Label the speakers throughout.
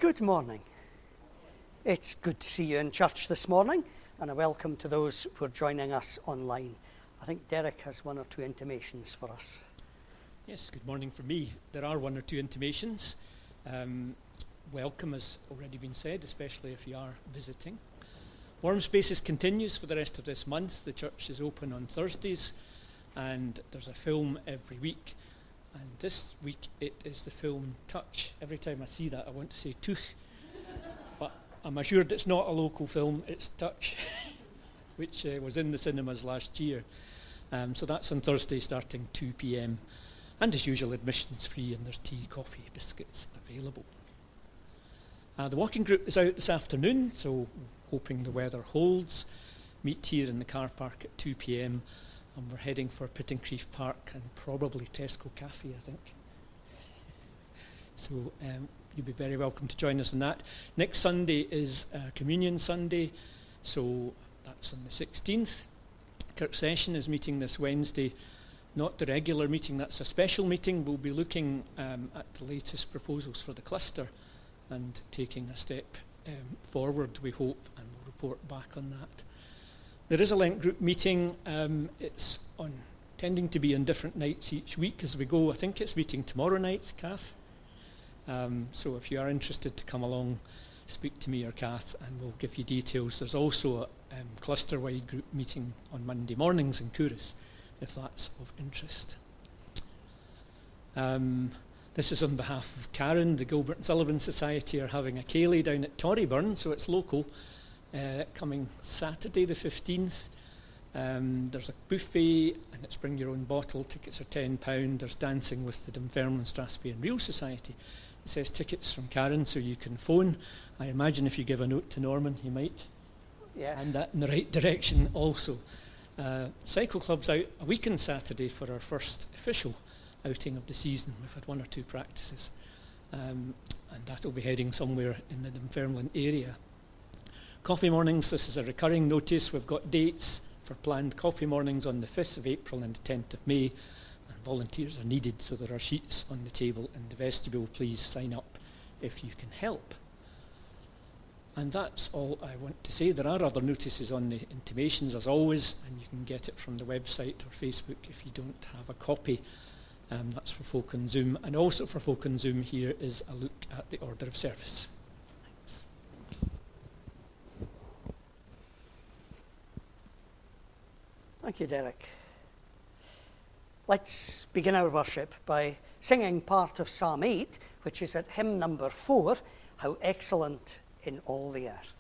Speaker 1: Good morning. It's good to see you in church this morning, and a welcome to those who are joining us online. I think Derek has one or two intimations for us.
Speaker 2: Yes, good morning from me. There are one or two intimations. Welcome has already been said, especially if you are visiting. Warm Spaces continues for the rest of this month. The church is open on Thursdays, and there's a film every week. And this week it is the film Touch. Every time I see that, I want to say Tuch. But I'm assured it's not a local film, it's Touch, which was in the cinemas last year. So that's on Thursday starting 2 p.m. And as usual, admission's free, and there's tea, coffee, biscuits available. The walking group is out this afternoon, so hoping the weather holds. Meet here in the car park at 2 p.m. and we're heading for Pittencrieff Park and probably Tesco Cafe, I think. So you'll be very welcome to join us in that. Next Sunday is Communion Sunday, so that's on the 16th. Kirk Session is meeting this Wednesday, not the regular meeting, that's a special meeting. We'll be looking at the latest proposals for the cluster and taking a step forward, we hope, and we'll report back on that. There is a Lent group meeting. It's tending to be on different nights each week as we go. I think it's meeting tomorrow night, Kath. So if you are interested to come along, speak to me or Kath and we'll give you details. There's also a cluster-wide group meeting on Monday mornings in Couris, if that's of interest. This is on behalf of Karen. The Gilbert and Sullivan Society are having a ceilidh down at Torryburn, so it's local. Coming Saturday the 15th. There's a buffet and it's bring your own bottle. Tickets are £10. There's dancing with the Dunfermline, Strathspey Reel Society. It says tickets from Karen, so you can phone. I imagine if you give a note to Norman, he might.
Speaker 1: Yes.
Speaker 2: And that in the right direction also. Cycle Club's out a weekend Saturday for our first official outing of the season. We've had one or two practices. And that'll be heading somewhere in the Dunfermline area. Coffee mornings, this is a recurring notice. We've got dates for planned coffee mornings on the 5th of April and the 10th of May, and volunteers are needed, so there are sheets on the table in the vestibule. Please sign up if you can help. And that's all I want to say. There are other notices on the intimations as always, and you can get it from the website or Facebook if you don't have a copy. That's for folk on Zoom. And also for folk on Zoom, here is a look at the order of service.
Speaker 1: Thank you, Derek. Let's begin our worship by singing part of Psalm 8, which is at hymn number 4, How Excellent in All the Earth.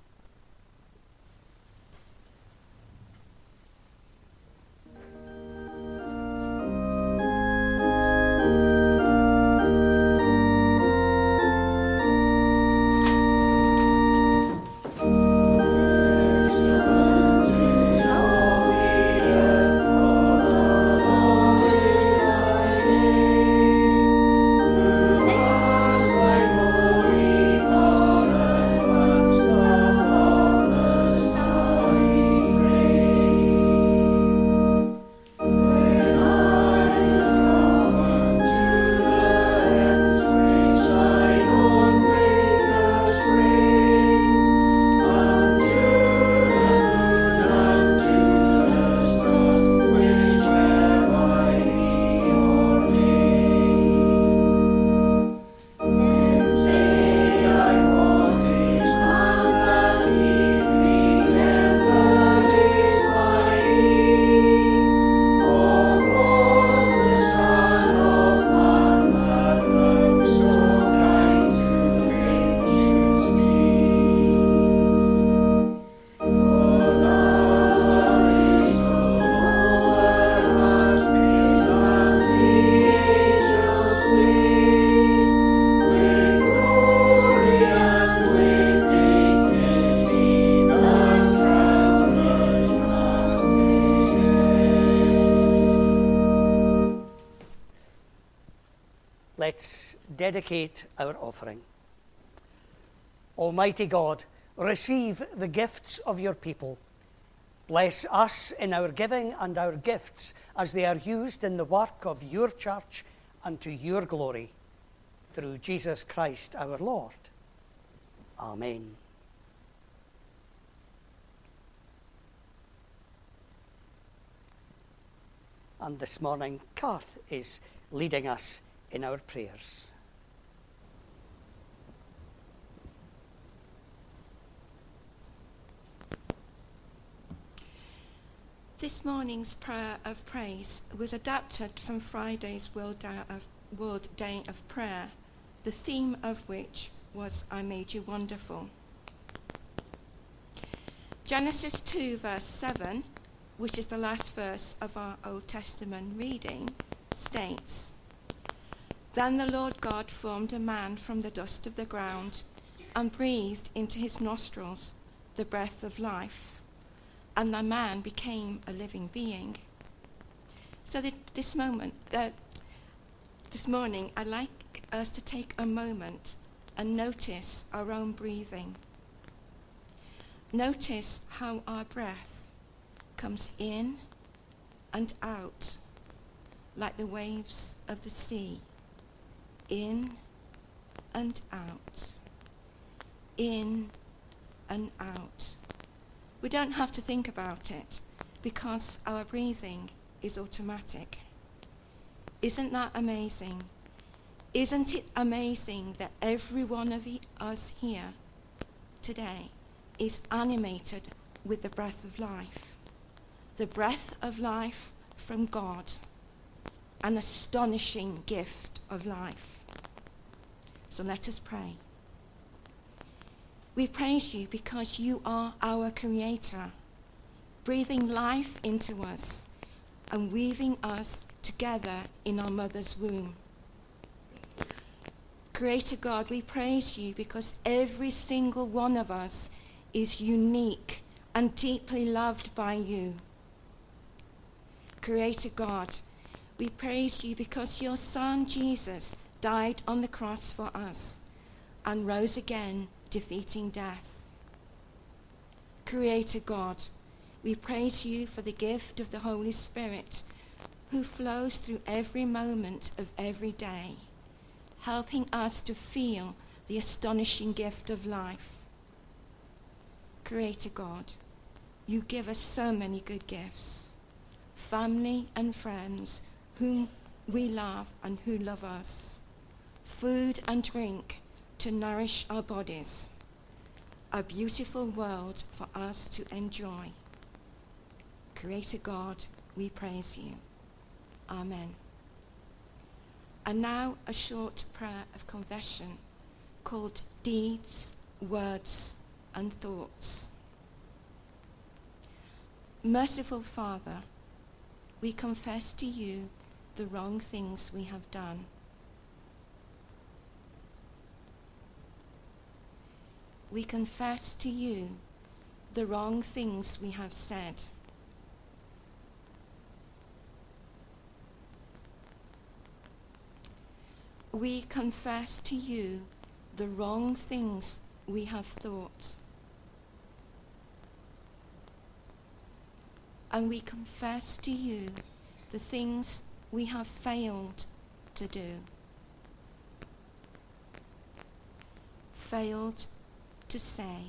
Speaker 1: Let's dedicate our offering. Almighty God, receive the gifts of your people. Bless us in our giving and our gifts as they are used in the work of your church and to your glory. Through Jesus Christ our Lord. Amen. And this morning, Garth is leading us in our prayers.
Speaker 3: This morning's prayer of praise was adapted from Friday's World Day of Prayer, the theme of which was I Made You Wonderful. Genesis 2 verse 7, which is the last verse of our Old Testament reading, states, "Then the Lord God formed a man from the dust of the ground and breathed into his nostrils the breath of life, and the man became a living being." So this morning, I'd like us to take a moment and notice our own breathing. Notice how our breath comes in and out like the waves of the sea. In and out. In and out. We don't have to think about it because our breathing is automatic. Isn't that amazing? Isn't it amazing that every one of us here today is animated with the breath of life? The breath of life from God, an astonishing gift of life. So let us pray. We praise you because you are our Creator, breathing life into us and weaving us together in our mother's womb. Creator God, we praise you because every single one of us is unique and deeply loved by you. Creator God, we praise you because your Son Jesus died on the cross for us and rose again, defeating death. Creator God, we praise you for the gift of the Holy Spirit who flows through every moment of every day, helping us to feel the astonishing gift of life. Creator God, you give us so many good gifts, family and friends whom we love and who love us, food and drink to nourish our bodies, a beautiful world for us to enjoy. Creator God, we praise you. Amen. And now a short prayer of confession called Deeds, Words, and Thoughts. Merciful Father, we confess to you the wrong things we have done. We confess to you the wrong things we have said. We confess to you the wrong things we have thought. And we confess to you the things we have failed to do. Failed to say.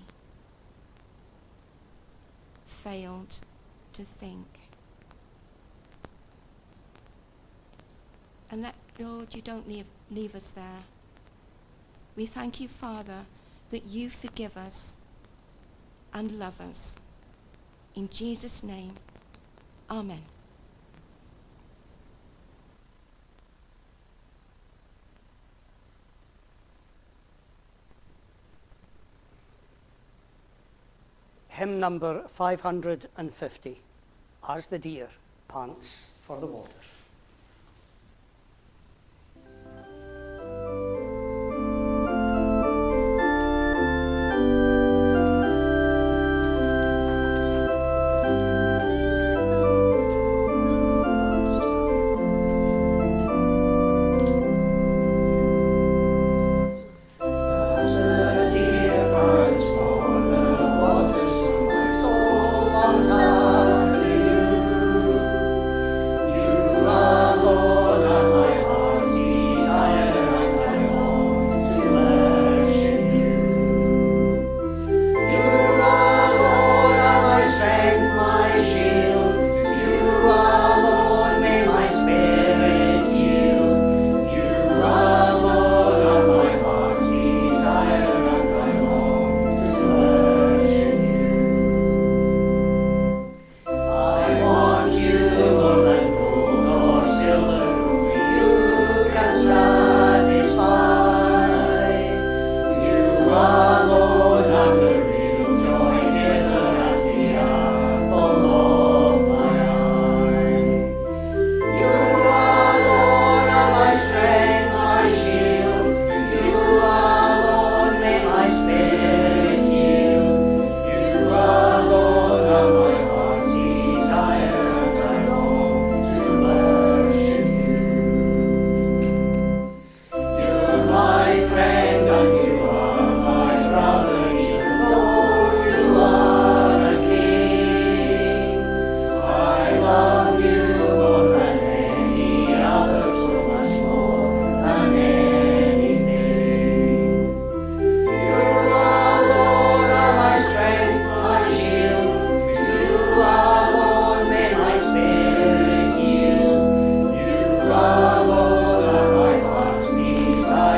Speaker 3: Failed to think. And Lord, you don't leave us there. We thank you, Father, that you forgive us and love us. In Jesus' name, amen.
Speaker 1: Hymn number 550, As the Deer Pants for the Water.
Speaker 4: You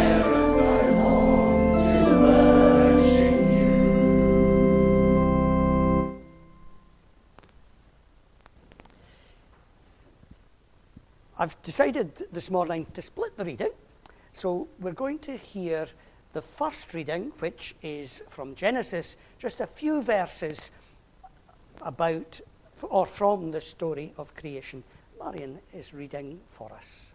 Speaker 1: I've decided this morning to split the reading, so we're going to hear the first reading, which is from Genesis, just a few verses about or from the story of creation. Marion is reading for us.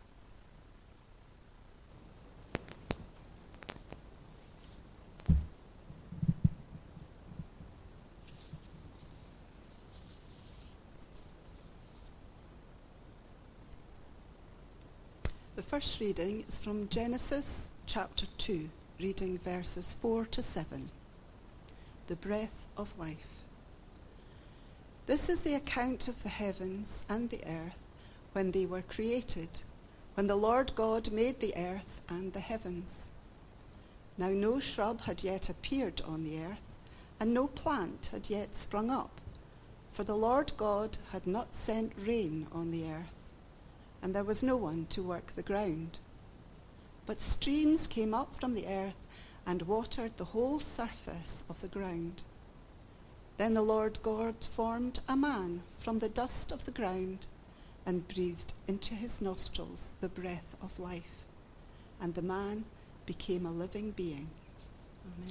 Speaker 4: The first reading is from Genesis chapter 2, reading verses 4 to 7. The breath of life. This is the account of the heavens and the earth when they were created, when the Lord God made the earth and the heavens. Now no shrub had yet appeared on the earth, and no plant had yet sprung up, for the Lord God had not sent rain on the earth, and there was no one to work the ground. But streams came up from the earth and watered the whole surface of the ground. Then the Lord God formed a man from the dust of the ground and breathed into his nostrils the breath of life, and the man became a living being. Amen.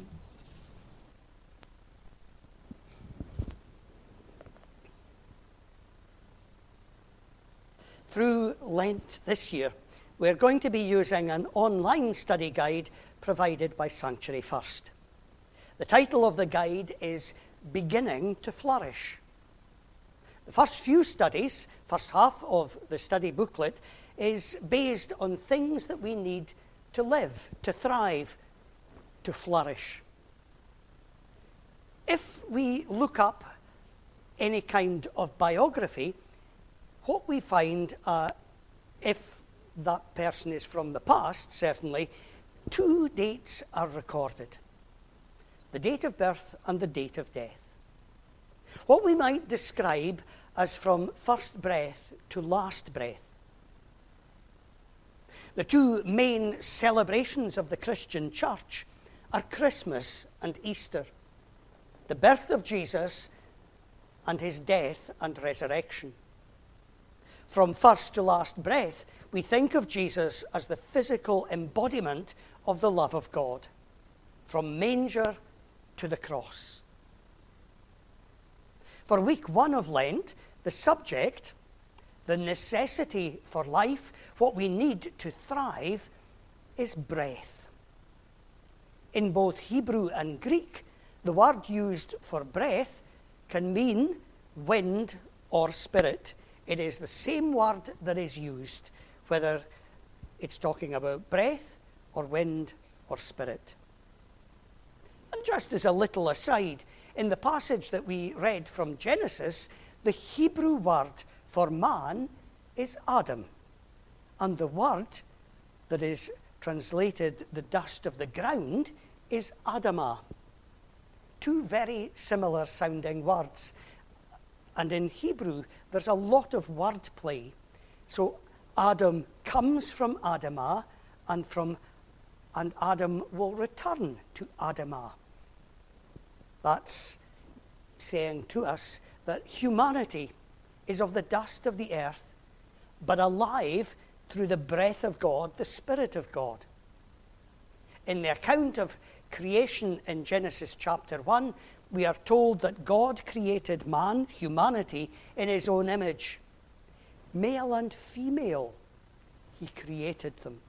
Speaker 1: Through Lent this year, we're going to be using an online study guide provided by Sanctuary First. The title of the guide is Beginning to Flourish. The first few studies, first half of the study booklet, is based on things that we need to live, to thrive, to flourish. If we look up any kind of biography, what we find, if that person is from the past, certainly, two dates are recorded: the date of birth and the date of death. What we might describe as from first breath to last breath. The two main celebrations of the Christian church are Christmas and Easter, the birth of Jesus and his death and resurrection. From first to last breath, we think of Jesus as the physical embodiment of the love of God, from manger to the cross. For week 1 of Lent, the subject, the necessity for life, what we need to thrive, is breath. In both Hebrew and Greek, the word used for breath can mean wind or spirit. It is the same word that is used, whether it's talking about breath or wind or spirit. And just as a little aside, in the passage that we read from Genesis, the Hebrew word for man is Adam, and the word that is translated the dust of the ground is Adamah. Two very similar sounding words. And in Hebrew, there's a lot of wordplay. So Adam comes from Adamah, and Adam will return to Adamah. That's saying to us that humanity is of the dust of the earth, but alive through the breath of God, the Spirit of God. In the account of creation in Genesis chapter 1, we are told that God created man, humanity, in his own image. Male and female, he created them.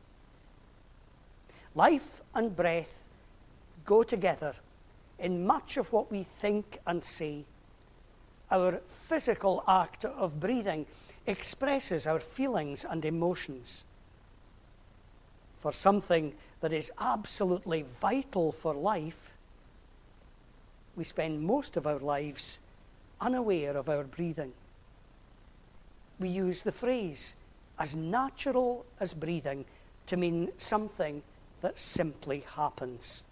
Speaker 1: Life and breath go together in much of what we think and say. Our physical act of breathing expresses our feelings and emotions. For something that is absolutely vital for life, we spend most of our lives unaware of our breathing. We use the phrase, as natural as breathing, to mean something that simply happens.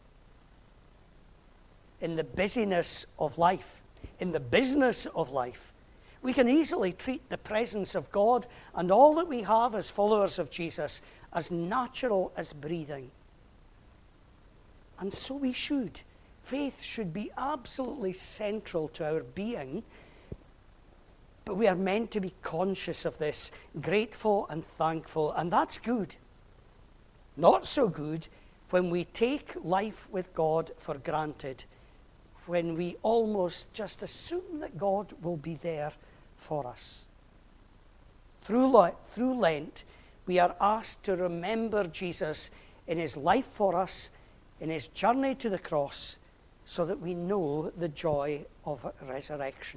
Speaker 1: In the busyness of life, in the business of life, we can easily treat the presence of God and all that we have as followers of Jesus as natural as breathing. And so we should. Faith should be absolutely central to our being, but we are meant to be conscious of this, grateful and thankful, and that's good. Not so good when we take life with God for granted, when we almost just assume that God will be there for us. Through Lent, we are asked to remember Jesus in his life for us, in his journey to the cross, so that we know the joy of resurrection.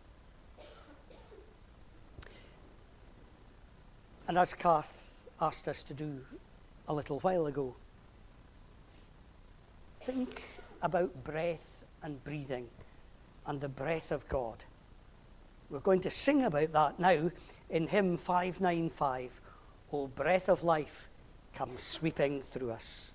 Speaker 1: And as Kath asked us to do a little while ago, think about breath and breathing and the breath of God. We're going to sing about that now in hymn 595, O breath of life, come sweeping through us.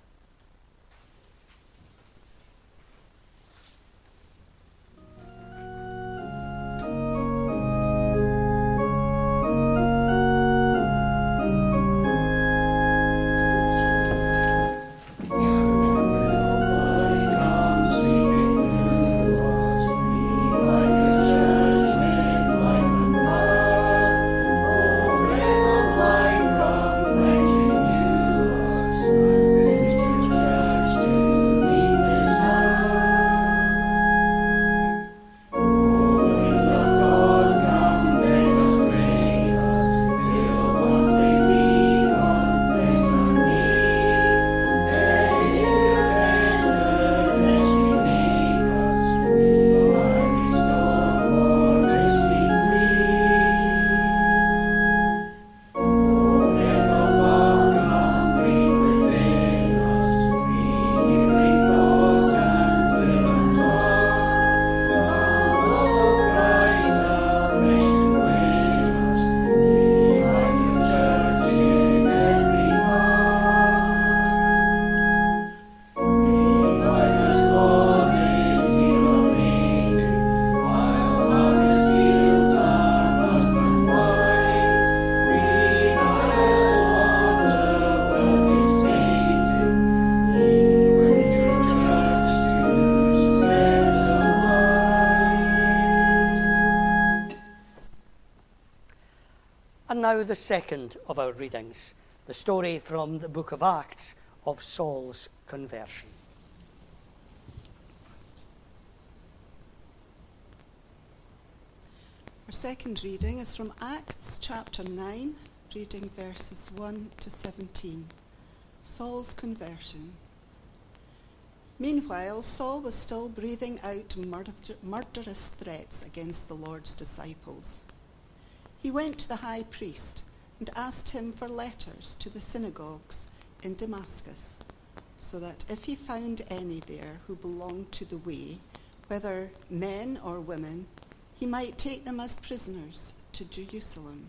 Speaker 1: And now the second of our readings, the story from the book of Acts of Saul's conversion.
Speaker 4: Our second reading is from Acts chapter 9, reading verses 1 to 17. Saul's conversion. Meanwhile, Saul was still breathing out murderous threats against the Lord's disciples. He went to the high priest and asked him for letters to the synagogues in Damascus, so that if he found any there who belonged to the way, whether men or women, he might take them as prisoners to Jerusalem.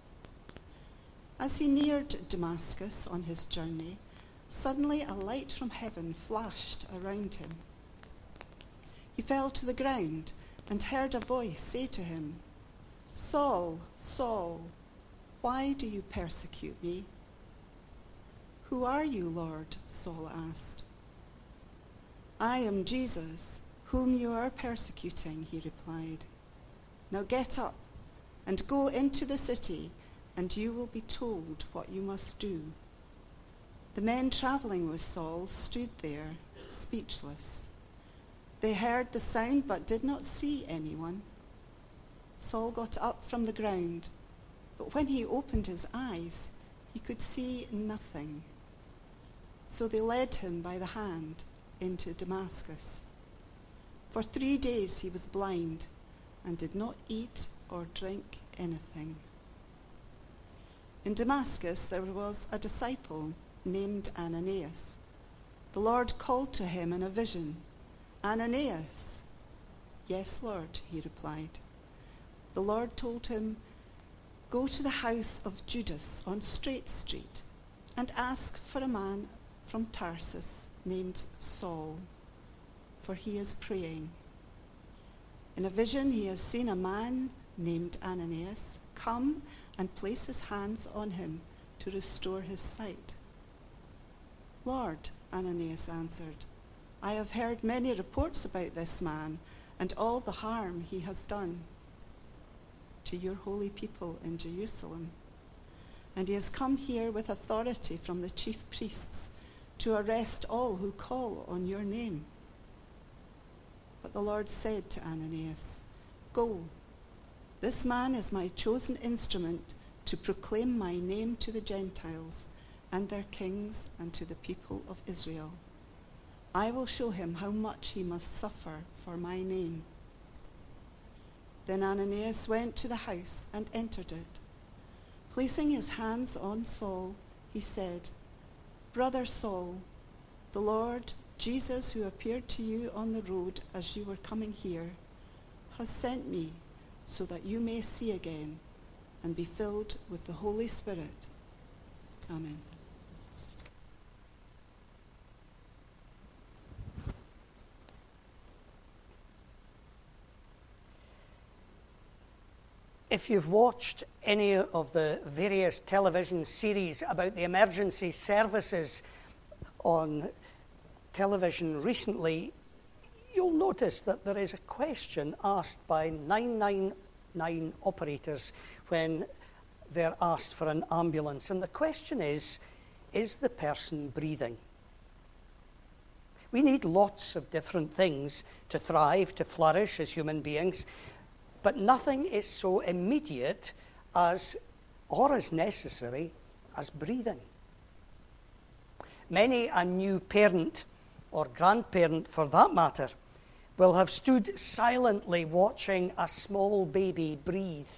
Speaker 4: As he neared Damascus on his journey, suddenly a light from heaven flashed around him. He fell to the ground and heard a voice say to him, "Saul, Saul, why do you persecute me?" "Who are you, Lord?" Saul asked. "I am Jesus, whom you are persecuting," he replied. "Now get up and go into the city, and you will be told what you must do." The men traveling with Saul stood there, speechless. They heard the sound but did not see anyone. Saul got up from the ground, but when he opened his eyes, he could see nothing. So they led him by the hand into Damascus. For 3 days he was blind and did not eat or drink anything. In Damascus there was a disciple named Ananias. The Lord called to him in a vision, "Ananias." "Yes, Lord," he replied. The Lord told him, "Go to the house of Judas on Straight Street and ask for a man from Tarsus named Saul, for he is praying. In a vision he has seen a man named Ananias come and place his hands on him to restore his sight." "Lord," Ananias answered, "I have heard many reports about this man and all the harm he has done to your holy people in Jerusalem. And he has come here with authority from the chief priests to arrest all who call on your name." But the Lord said to Ananias, "Go. This man is my chosen instrument to proclaim my name to the Gentiles and their kings and to the people of Israel. I will show him how much he must suffer for my name." Then Ananias went to the house and entered it. Placing his hands on Saul, he said, "Brother Saul, the Lord Jesus, who appeared to you on the road as you were coming here, has sent me so that you may see again and be filled with the Holy Spirit." Amen.
Speaker 1: If you've watched any of the various television series about the emergency services on television recently, you'll notice that there is a question asked by 999 operators when they're asked for an ambulance. And the question is the person breathing? We need lots of different things to thrive, to flourish as human beings. But nothing is so immediate as, or as necessary, as breathing. Many a new parent, or grandparent for that matter, will have stood silently watching a small baby breathe.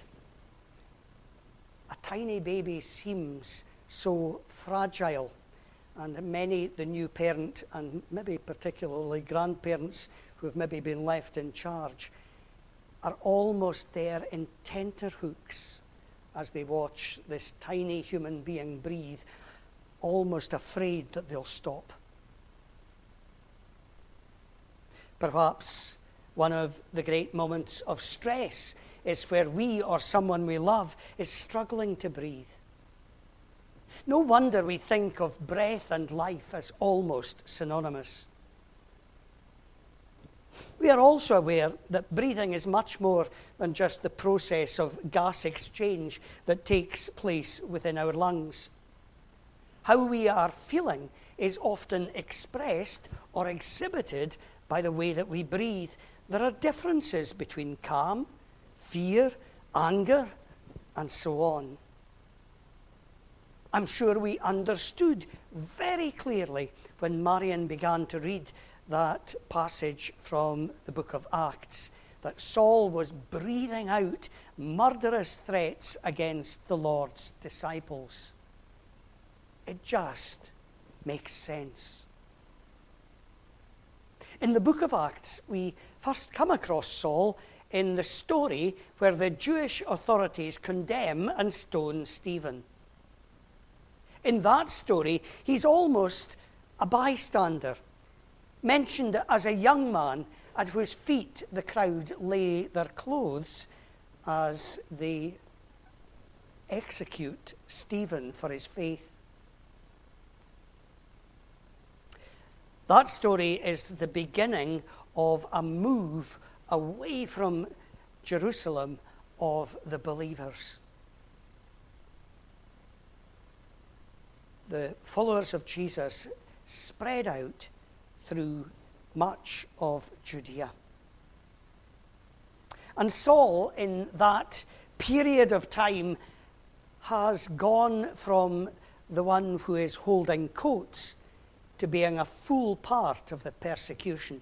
Speaker 1: A tiny baby seems so fragile, and many, the new parent, and maybe particularly grandparents who have maybe been left in charge, are almost there in tenterhooks as they watch this tiny human being breathe, almost afraid that they'll stop. Perhaps one of the great moments of stress is where we or someone we love is struggling to breathe. No wonder we think of breath and life as almost synonymous. We are also aware that breathing is much more than just the process of gas exchange that takes place within our lungs. How we are feeling is often expressed or exhibited by the way that we breathe. There are differences between calm, fear, anger, and so on. I'm sure we understood very clearly when Marion began to read that passage from the book of Acts, that Saul was breathing out murderous threats against the Lord's disciples. It just makes sense. In the book of Acts, we first come across Saul in the story where the Jewish authorities condemn and stone Stephen. In that story, he's almost a bystander, mentioned as a young man at whose feet the crowd lay their clothes as they execute Stephen for his faith. That story is the beginning of a move away from Jerusalem of the believers. The followers of Jesus spread out through much of Judea. And Saul, in that period of time, has gone from the one who is holding coats to being a full part of the persecution.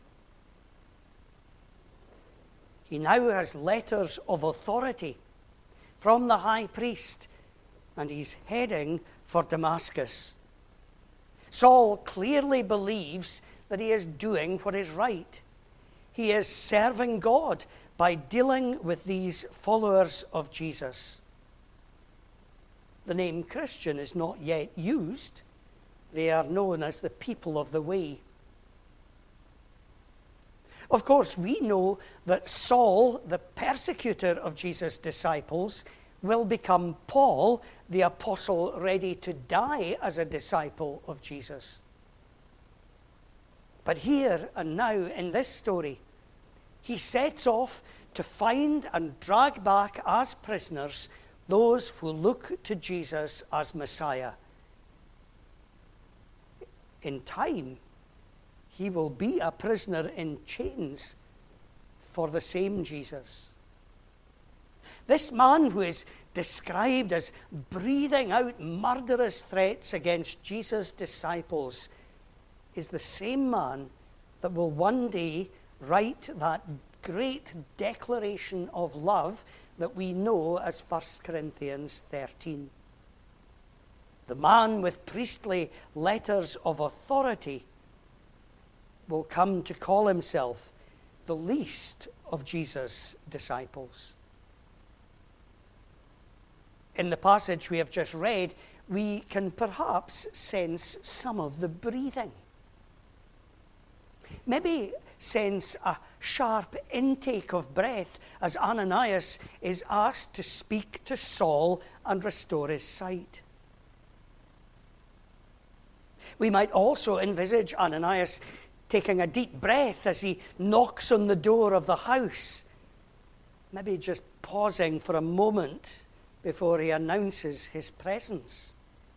Speaker 1: He now has letters of authority from the high priest, and he's heading for Damascus. Saul clearly believes that he is doing what is right. He is serving God by dealing with these followers of Jesus. The name Christian is not yet used. They are known as the people of the way. Of course, we know that Saul, the persecutor of Jesus' disciples, will become Paul, the apostle ready to die as a disciple of Jesus. But here and now in this story, he sets off to find and drag back as prisoners those who look to Jesus as Messiah. In time, he will be a prisoner in chains for the same Jesus. This man who is described as breathing out murderous threats against Jesus' disciples is the same man that will one day write that great declaration of love that we know as 1 Corinthians 13. The man with priestly letters of authority will come to call himself the least of Jesus' disciples. In the passage we have just read, we can perhaps sense some of the breathing. Maybe sense a sharp intake of breath as Ananias is asked to speak to Saul and restore his sight. We might also envisage Ananias taking a deep breath as he knocks on the door of the house, maybe just pausing for a moment before he announces his presence.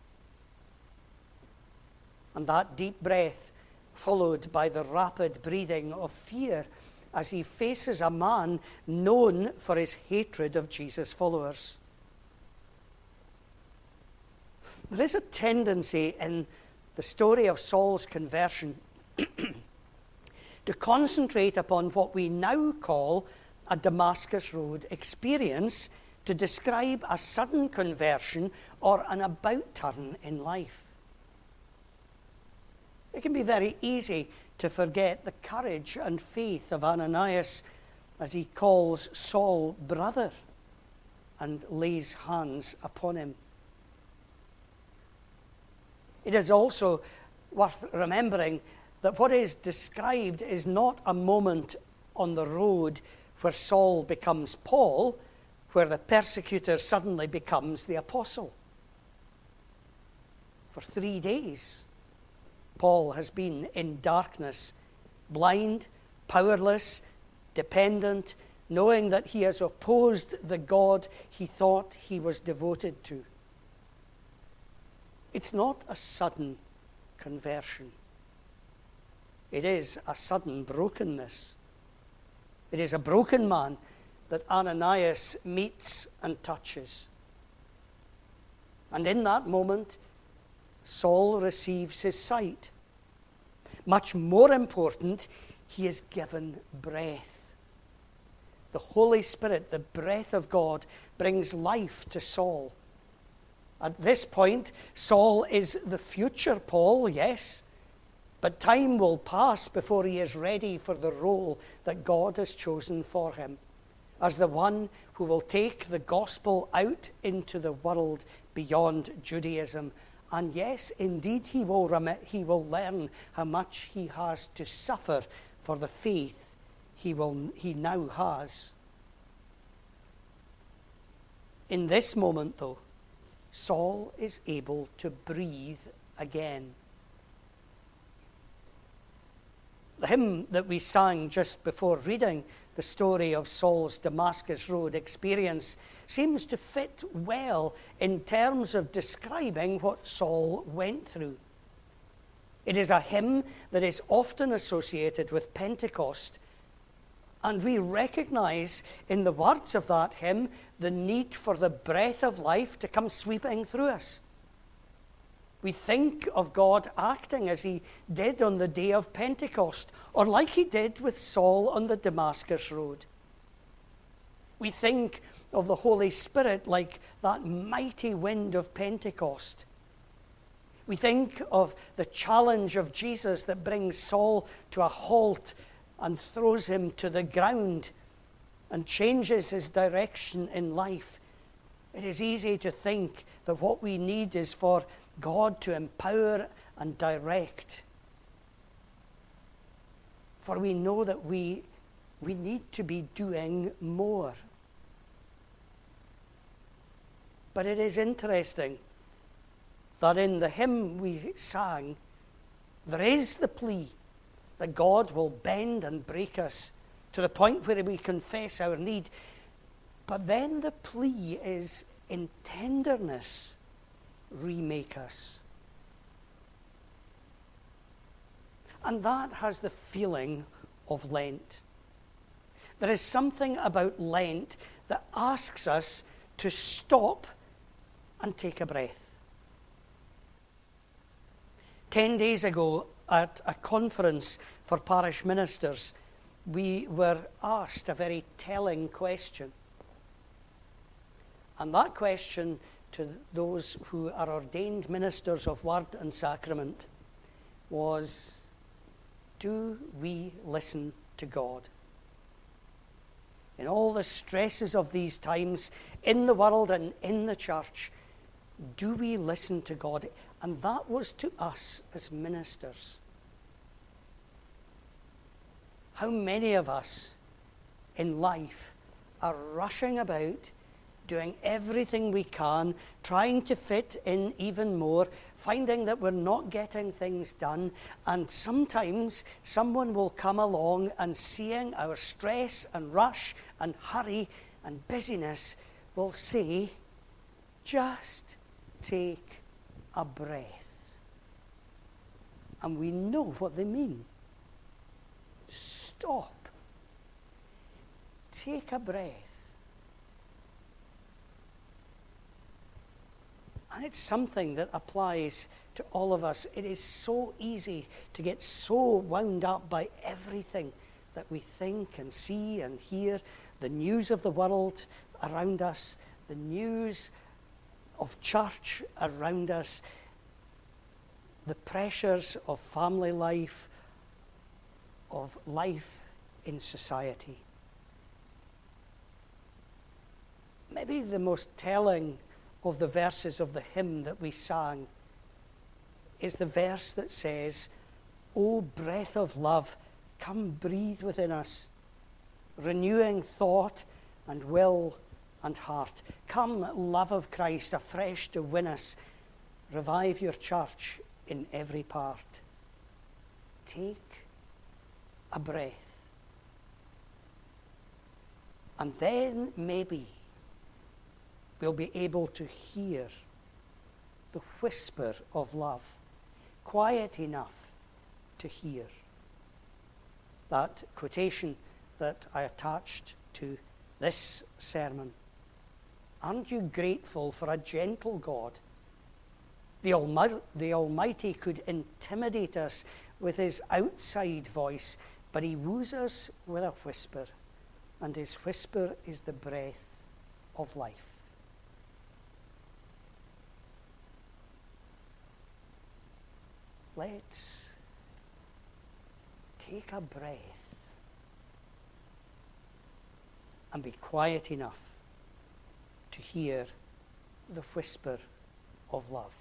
Speaker 1: And that deep breath followed by the rapid breathing of fear as he faces a man known for his hatred of Jesus' followers. There is a tendency in the story of Saul's conversion to concentrate upon what we now call a Damascus Road experience to describe a sudden conversion or an about-turn in life. It can be very easy to forget the courage and faith of Ananias as he calls Saul brother and lays hands upon him. It is also worth remembering that what is described is not a moment on the road where Saul becomes Paul, where the persecutor suddenly becomes the apostle. For 3 days, Paul has been in darkness, blind, powerless, dependent, knowing that he has opposed the God he thought he was devoted to. It's not a sudden conversion. It is a sudden brokenness. It is a broken man that Ananias meets and touches. And in that moment, Saul receives his sight. Much more important, he is given breath. The Holy Spirit, the breath of God, brings life to Saul. At this point, Saul is the future Paul, yes, but time will pass before he is ready for the role that God has chosen for him, as the one who will take the gospel out into the world beyond Judaism. And yes, indeed, he will learn how much he has to suffer for the faith he now has. In this moment, though, Saul is able to breathe again. The hymn that we sang just before reading the story of Saul's Damascus Road experience seems to fit well in terms of describing what Saul went through. It is a hymn that is often associated with Pentecost, and we recognize in the words of that hymn the need for the breath of life to come sweeping through us. We think of God acting as he did on the day of Pentecost, or like he did with Saul on the Damascus Road. We think of the Holy Spirit like that mighty wind of Pentecost. We think of the challenge of Jesus that brings Saul to a halt and throws him to the ground and changes his direction in life. It is easy to think that what we need is for God to empower and direct. For we know that we need to be doing more. But it is interesting that in the hymn we sang, there is the plea that God will bend and break us to the point where we confess our need. But then the plea is, in tenderness, remake us. And that has the feeling of Lent. There is something about Lent that asks us to stop and take a breath. 10 days ago, at a conference for parish ministers, we were asked a very telling question. And that question to those who are ordained ministers of word and sacrament was, do we listen to God? In all the stresses of these times, in the world and in the church, do we listen to God? And that was to us as ministers. How many of us in life are rushing about, doing everything we can, trying to fit in even more, finding that we're not getting things done, and sometimes someone will come along and, seeing our stress and rush and hurry and busyness, will say, just take a breath. And we know what they mean. Stop. Take a breath. And it's something that applies to all of us. It is so easy to get so wound up by everything that we think and see and hear, the news of the world around us, the news of church around us, the pressures of family life, of life in society. Maybe the most telling of the verses of the hymn that we sang is the verse that says, "O breath of love, come breathe within us, renewing thought and will and heart. Come, love of Christ, afresh to win us, revive your church in every part." Take a breath. And then maybe we'll be able to hear the whisper of love, quiet enough to hear. That quotation that I attached to this sermon. Aren't you grateful for a gentle God? The Almighty could intimidate us with his outside voice, but he woos us with a whisper, and his whisper is the breath of life. Let's take a breath and be quiet enough to hear the whisper of love.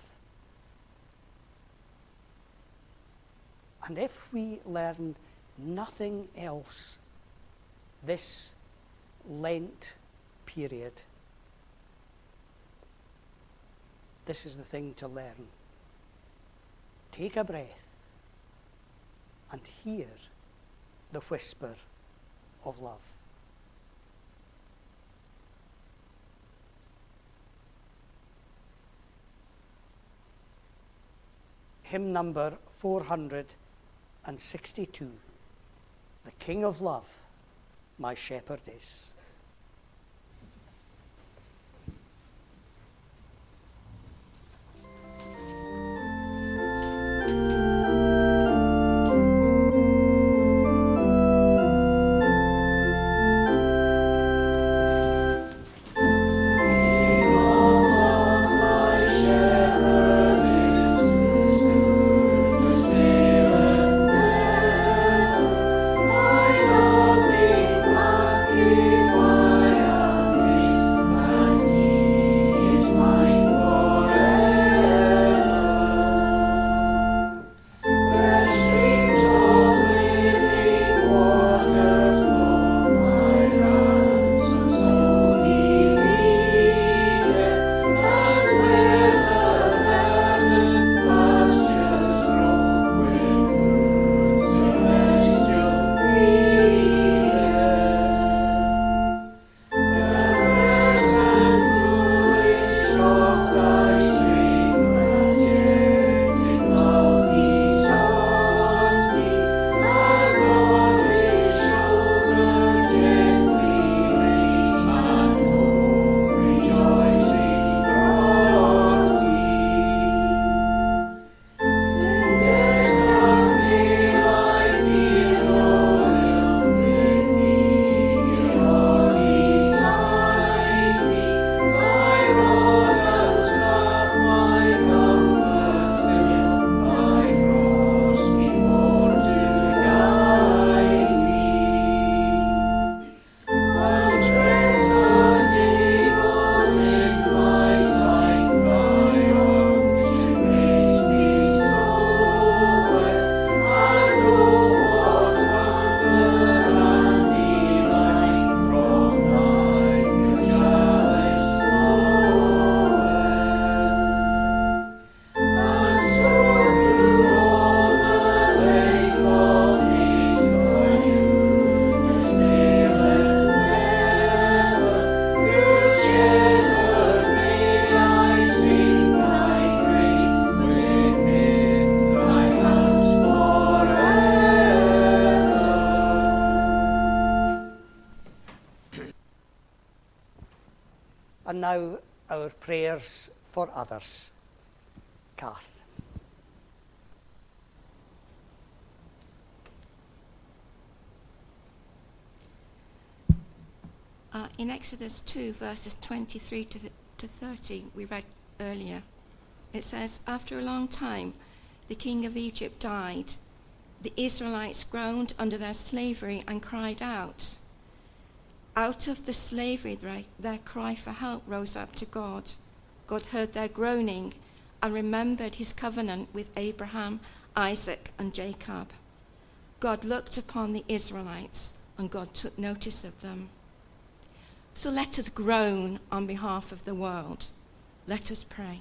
Speaker 1: And if we learn nothing else this Lent period, this is the thing to learn. Take a breath and hear the whisper of love. Hymn number 462, "The King of Love, my Shepherd is."
Speaker 5: Give
Speaker 1: now our prayers for others. Garth.
Speaker 3: In Exodus 2, verses 23 to 30, we read earlier, it says, "After a long time, the king of Egypt died. The Israelites groaned under their slavery and cried out. Out of the slavery, their cry for help rose up to God. God heard their groaning and remembered his covenant with Abraham, Isaac, and Jacob. God looked upon the Israelites, and God took notice of them. So let us groan on behalf of the world. Let us pray.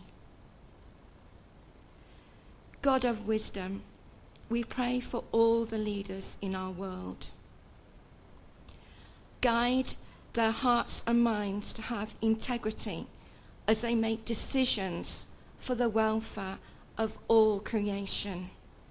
Speaker 3: God of wisdom, we pray for all the leaders in our world. Guide their hearts and minds to have integrity as they make decisions for the welfare of all creation.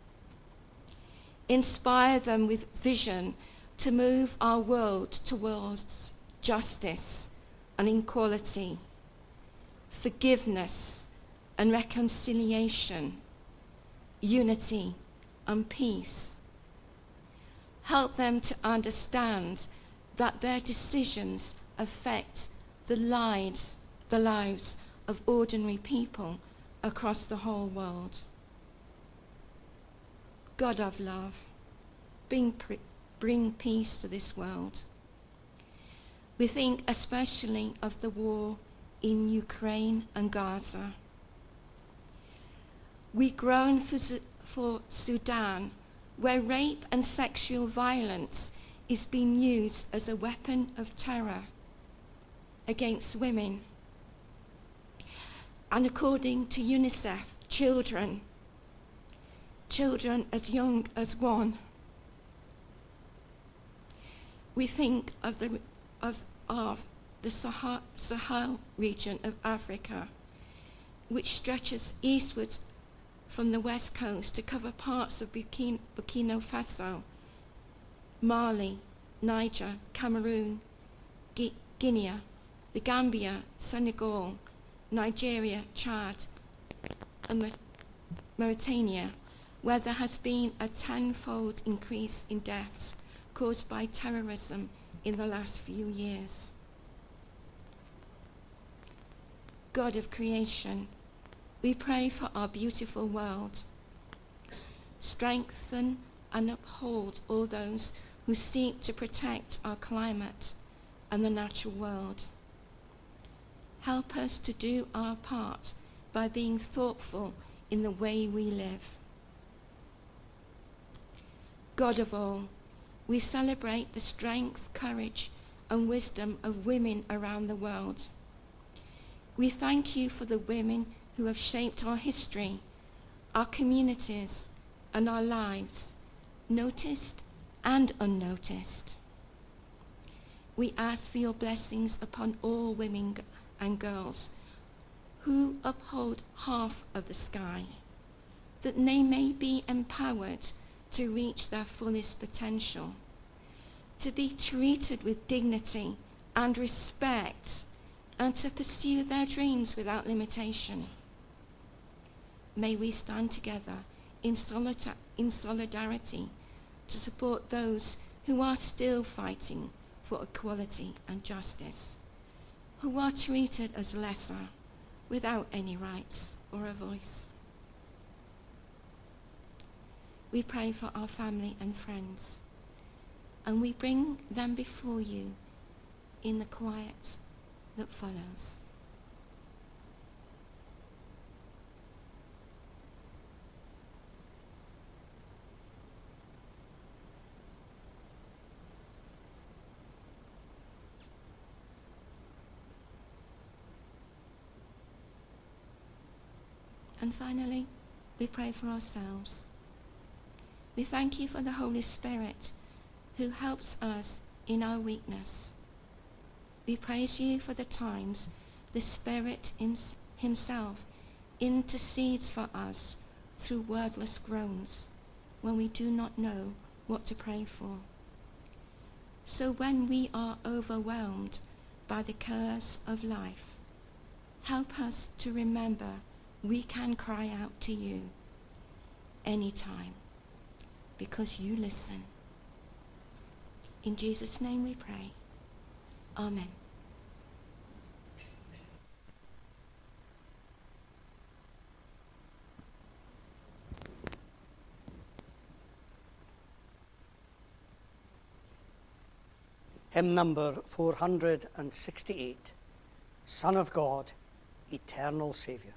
Speaker 3: Inspire them with vision to move our world towards justice and equality, forgiveness and reconciliation, unity and peace. Help them to understand that their decisions affect the lives of ordinary people across the whole world. God of love, bring peace to this world. We think especially of the war in Ukraine and Gaza. We groan for Sudan, where rape and sexual violence is being used as a weapon of terror against women. And according to UNICEF, children as young as 1. We think of the Sahel region of Africa, which stretches eastwards from the west coast to cover parts of Burkina Faso, Mali, Niger, Cameroon, Guinea, the Gambia, Senegal, Nigeria, Chad, and Mauritania, where there has been a 10-fold increase in deaths caused by terrorism in the last few years. God of creation, we pray for our beautiful world. Strengthen and uphold all those who seek to protect our climate and the natural world. Help us to do our part by being thoughtful in the way we live. God of all, we celebrate the strength, courage, and wisdom of women around the world. We thank you for the women who have shaped our history, our communities, and our lives, noticed and unnoticed. We ask for your blessings upon all women and girls who uphold half of the sky, that they may be empowered to reach their fullest potential, to be treated with dignity and respect, and to pursue their dreams without limitation. May we stand together in solidarity to support those who are still fighting for equality and justice, who are treated as lesser, without any rights or a voice. We pray for our family and friends, and we bring them before you in the quiet that follows. And finally, we pray for ourselves. We thank you for the Holy Spirit who helps us in our weakness. We praise you for the times the Spirit himself intercedes for us through wordless groans when we do not know what to pray for. So when we are overwhelmed by the cares of life, Help us to remember we can cry out to you anytime because you listen. In Jesus' name we pray. Amen.
Speaker 1: Hymn number 468, Son of God, Eternal Saviour.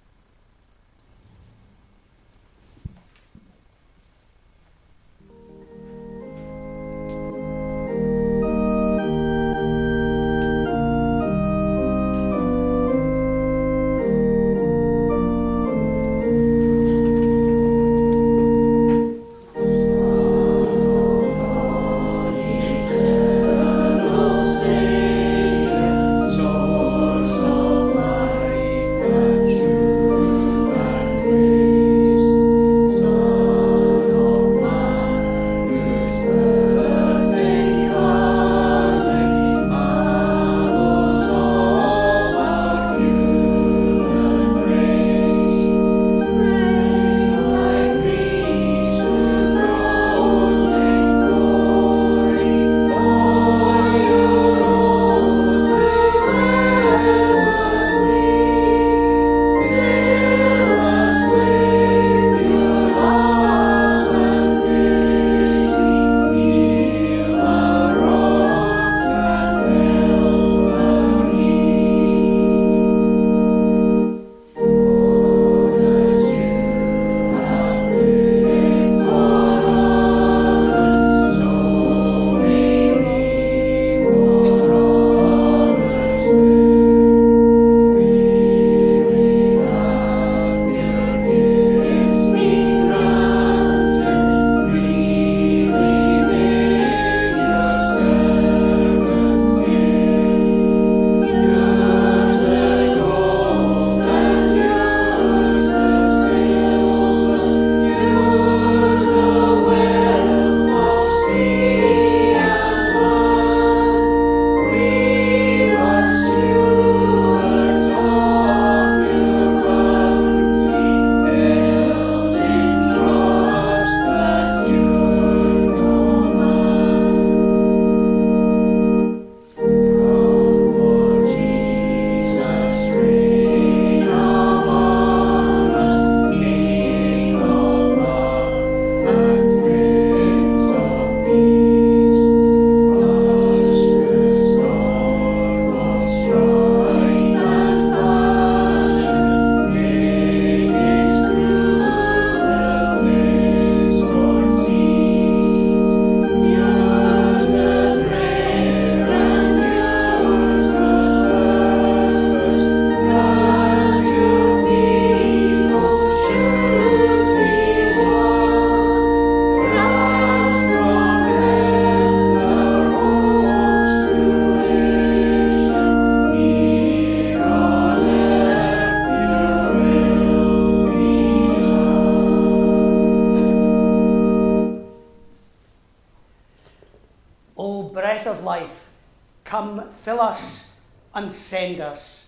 Speaker 1: Breath of life, come fill us and send us.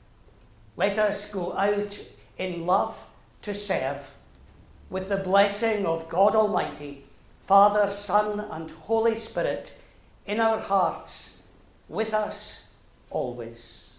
Speaker 1: Let us go out in love to serve, with the blessing of God Almighty, Father, Son, and Holy Spirit in our hearts, with us always.